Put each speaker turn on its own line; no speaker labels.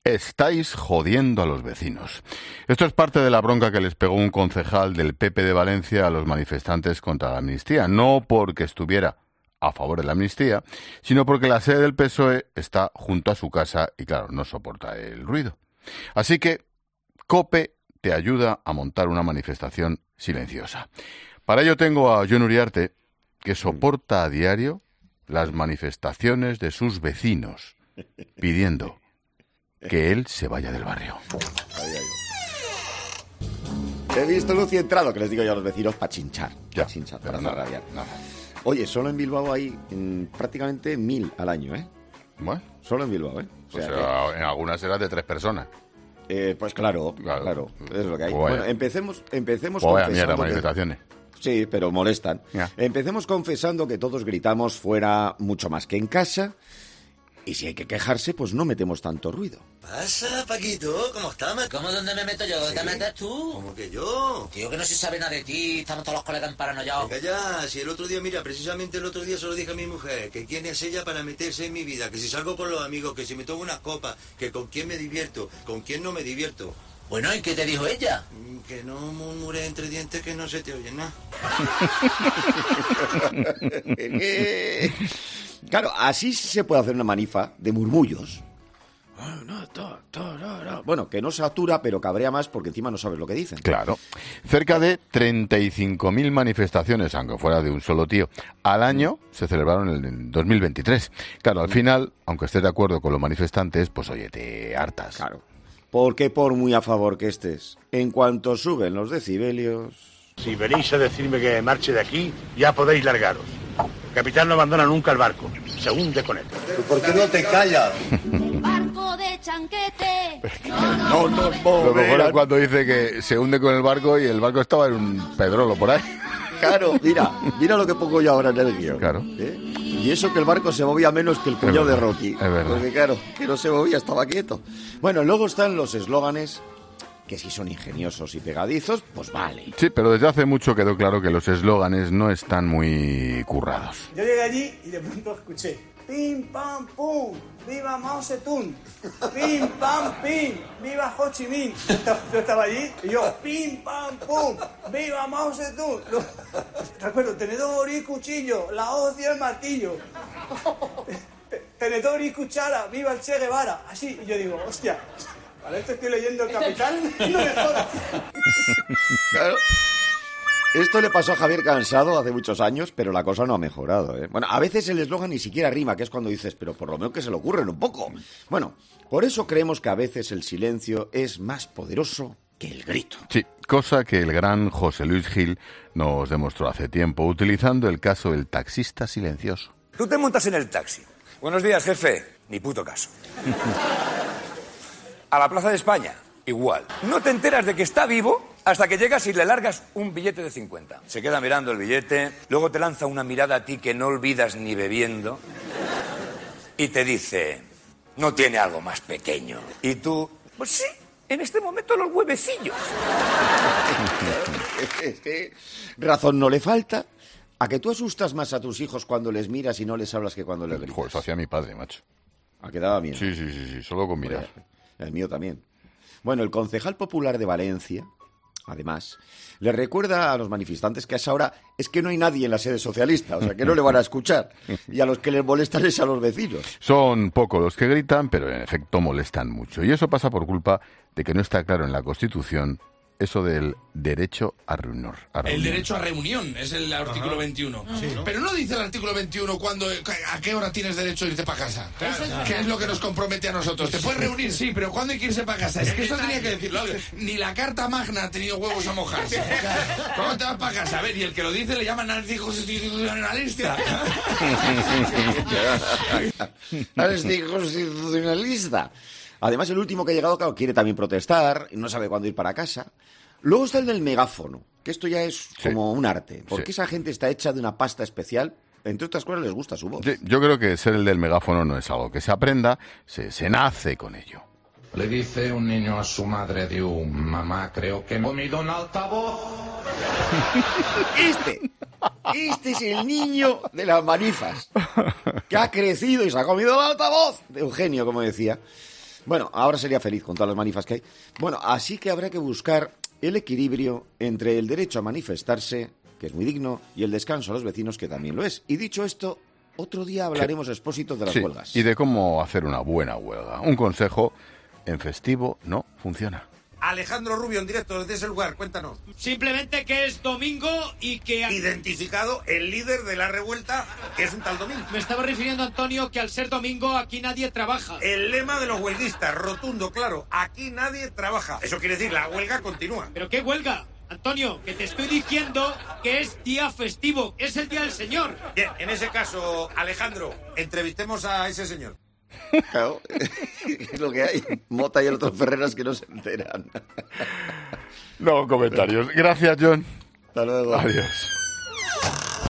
estáis jodiendo a los vecinos. Esto es parte de la bronca que les pegó un concejal del PP de Valencia a los manifestantes contra la amnistía. No porque estuviera a favor de la amnistía, sino porque la sede del PSOE está junto a su casa y, claro, no soporta el ruido. Así que COPE te ayuda a montar una manifestación silenciosa. Para ello tengo a Jon Uriarte, que soporta a diario las manifestaciones de sus vecinos, pidiendo que él se vaya del barrio.
He visto luz y entrado, que les digo yo a los vecinos, para chinchar.
Ya,
chinchar,
pero
para rabiar. Oye, solo en Bilbao hay prácticamente 1000 al año, ¿eh?
Bueno,
solo en Bilbao, ¿eh?
O sea, en algunas eran de 3 personas.
Pues claro, es lo que hay.
Bueno,
empecemos
confesando mierda, manifestaciones.
Sí, pero molestan.
Ya.
Empecemos confesando que todos gritamos fuera mucho más que en casa. Y si hay que quejarse, pues no metemos tanto ruido.
Pasa, Paquito, ¿cómo estás?
¿Cómo dónde me meto yo? ¿Dónde te metes tú?
¿Cómo que yo?
Tío, que no se sabe nada de ti, estamos todos los colegas paranoiados.
Venga ya, si el otro día, mira, precisamente el otro día se lo dije a mi mujer, que quién es ella para meterse en mi vida, que si salgo con los amigos, que si me tomo unas copas, que con quién me divierto, con quién no me divierto.
Bueno, ¿y qué te dijo ella?
Que no murmures entre dientes, que no se te oye nada.
Claro, así se puede hacer una manifa de murmullos. Bueno, que no satura, pero cabrea más porque encima no sabes lo que dicen.
Claro. Cerca de 35.000 manifestaciones, aunque fuera de un solo tío, al año se celebraron en 2023. Claro, al final, aunque estés de acuerdo con los manifestantes, pues oye, te hartas.
Claro. Porque por muy a favor que estés, en cuanto suben los decibelios...
Si venís a decirme que marche de aquí, ya podéis largaros. El capitán no abandona nunca el barco, se hunde con él.
¿Por qué no te callas?
Barco de chanquete.
No nos
Lo mejor es
moverán.
cuando dice que se hunde con el barco y el barco estaba en un pedrolo por ahí.
Claro, mira lo que pongo yo ahora en el guión.
Claro.
Y eso que el barco se movía menos que el cuñado de Rocky.
Es verdad.
Porque claro, que no se movía, estaba quieto. Bueno, luego están los eslóganes, que si son ingeniosos y pegadizos, pues vale.
Sí, pero desde hace mucho quedó claro que los eslóganes no están muy currados.
Yo llegué allí y de pronto escuché pim, pam, pum, viva Mao Zedong, pim, pam, pim, viva Ho Chi Minh. Yo estaba allí y yo, pim, pam, pum, viva Mao Zedong. Recuerdo, tenedor y cuchillo, la hoz y el martillo. Tenedor y cuchara, viva el Che Guevara. Así, y yo digo, hostia, para esto estoy leyendo El Capitán, no me jodas.
Claro. Esto le pasó a Javier Cansado hace muchos años, pero la cosa no ha mejorado, ¿eh? Bueno, a veces el eslogan ni siquiera rima, que es cuando dices, pero por lo menos que se le ocurren un poco. Bueno, por eso creemos que a veces el silencio es más poderoso que el grito.
Sí, cosa que el gran José Luis Gil nos demostró hace tiempo, utilizando el caso del taxista silencioso.
Tú te montas en el taxi. Buenos días, jefe. Ni puto caso. A la Plaza de España, igual. No te enteras de que está vivo hasta que llegas y le largas un billete de 50. Se queda mirando el billete, luego te lanza una mirada a ti que no olvidas ni bebiendo y te dice, ¿no tiene algo más pequeño? Y tú, pues sí, en este momento los huevecillos.
Razón no le falta. ¿A que tú asustas más a tus hijos cuando les miras y no les hablas que cuando les gritas?
Joder, eso hacía mi padre, macho.
¿A que daba miedo?
Sí, solo con mirar.
El mío también. Bueno, el concejal popular de Valencia, además, le recuerda a los manifestantes que a esa hora es que no hay nadie en la sede socialista, o sea, que no le van a escuchar. Y a los que les molestan es a los vecinos.
Son pocos los que gritan, pero en efecto molestan mucho. Y eso pasa por culpa de que no está claro en la Constitución eso del derecho a reunión.
El derecho a reunión es el artículo 21. Sí, ¿no? Pero no dice el artículo 21 a qué hora tienes derecho a irte para casa. Claro. ¿Qué es lo que nos compromete a nosotros? Te puedes reunir, sí, pero ¿cuándo hay que irse para casa? Es que esto tenía que decirlo. Ni la Carta Magna ha tenido huevos a mojarse. ¿Cómo te vas para casa? A ver, y el que lo dice le llaman anticonstitucionalista.
Anticonstitucionalista. Además, el último que ha llegado, claro, quiere también protestar, no sabe cuándo ir para casa. Luego está el del megáfono, que esto ya es como un arte, porque esa gente está hecha de una pasta especial. Entre otras cosas, les gusta su voz.
Sí, yo creo que ser el del megáfono no es algo que se aprenda, se nace con ello.
Le dice un niño a su madre, diu, mamá, creo que he comido un altavoz.
Este es el niño de las manifas, que ha crecido y se ha comido el altavoz de Eugenio, como decía. Bueno, ahora sería feliz con todas las manifas que hay. Bueno, así que habrá que buscar el equilibrio entre el derecho a manifestarse, que es muy digno, y el descanso a los vecinos, que también lo es. Y dicho esto, otro día hablaremos, Expósito, de las huelgas.
Y de cómo hacer una buena huelga. Un consejo: en festivo no funciona.
Alejandro Rubio, en directo desde ese lugar, cuéntanos.
Simplemente que es domingo y que...
Identificado el líder de la revuelta, que es un tal Domingo.
Me estaba refiriendo, Antonio, que al ser domingo aquí nadie trabaja.
El lema de los huelguistas, rotundo, claro, aquí nadie trabaja. Eso quiere decir, la huelga continúa.
¿Pero qué huelga? Antonio, que te estoy diciendo que es día festivo, es el día del señor.
Bien, en ese caso, Alejandro, entrevistemos a ese señor.
Claro, es lo que hay. Mota y el otro Ferreras que no se enteran.
No comentarios. Gracias, John.
Hasta luego.
Adiós.